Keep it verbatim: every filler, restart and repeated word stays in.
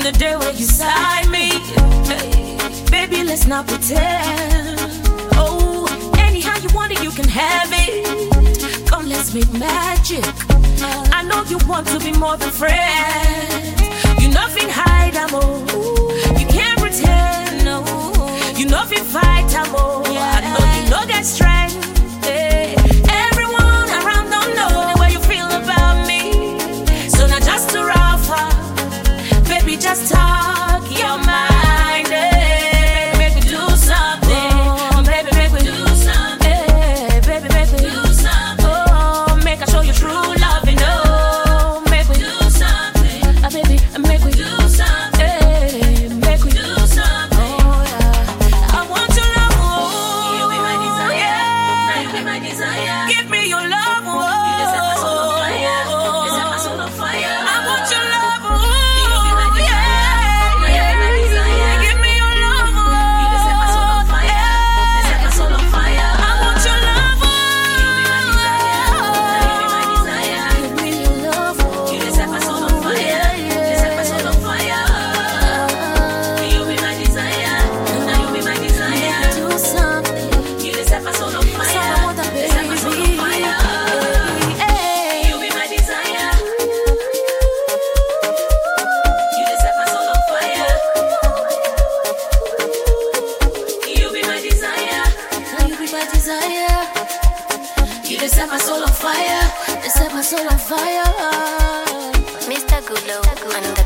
the day when you sign me. Hey, baby, let's not pretend. Oh, anyhow you want it, you can have it. Come, let's make magic. I know you want to be more than friends. You nothing hide, amor. You can't pretend, no. You nothing fight, amor. I know you know that strength. Hey, everyone around don't know the way you feel about me. So now just to rough up, baby, just talk your mind. Hey, make me do something. Oh, baby, make me do something. Hey, baby, make me do something. Oh, make I show you true love, you know. Make me do something. Uh, baby, make me do something. Hey, make me do something. Oh, yeah. I want your love. Oh, you be my desire. Yeah. Now you be my desire. Give me your love. Oh, you deserve my soul on fire. You deserve my soul on fire. I want your love. Oh, you be my desire. Now you be my desire. Give me your love. Oh, you deserve my soul on fire. You deserve my soul on fire. I want your love. Oh, you be my desire. Now you be my desire. Give me your love. Oh, you deserve my soul on fire. You deserve my soul on fire. You be my desire. Now you be my desire. Do something. You deserve my soul on fire. You deserve my soul on fire. You be my desire. You deserve my soul on fire. You be my desire. Now you be my desire. You deserve my soul on fire. Deserve my soul on fire. mister Gulo and